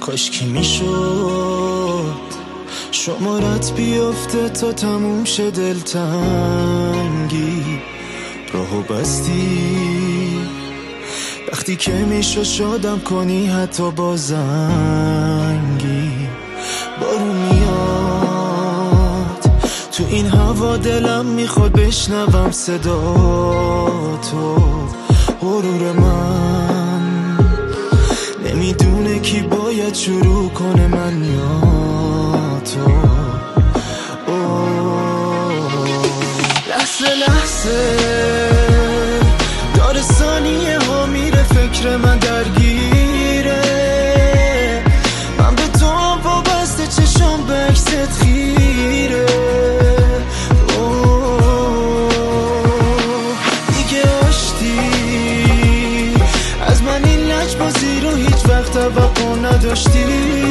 کاش کی میشد شمارت بیافته تا تموم شه دلتنگی راهو بستی وقتی که میشد شادم کنی حتی با زنگی بارون میاد تو این هوا دلم میخواد بشنوم صدا تو غرور من نمیدونه کی باید شروع کنه من یا تو لحظه لحظه داره ثانیه ها میره فکر من درگیره من به تو وابسته چشم به عکست خیره دیگه آشتی از من این لجبازی رو هیچ وقت توقع نداشتی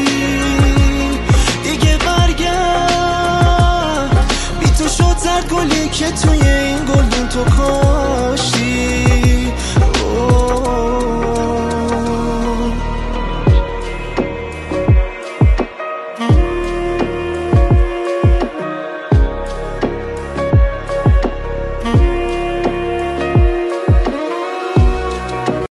دیگه برگرد بی تو شد زرد گلی که توی این گلدون تو کن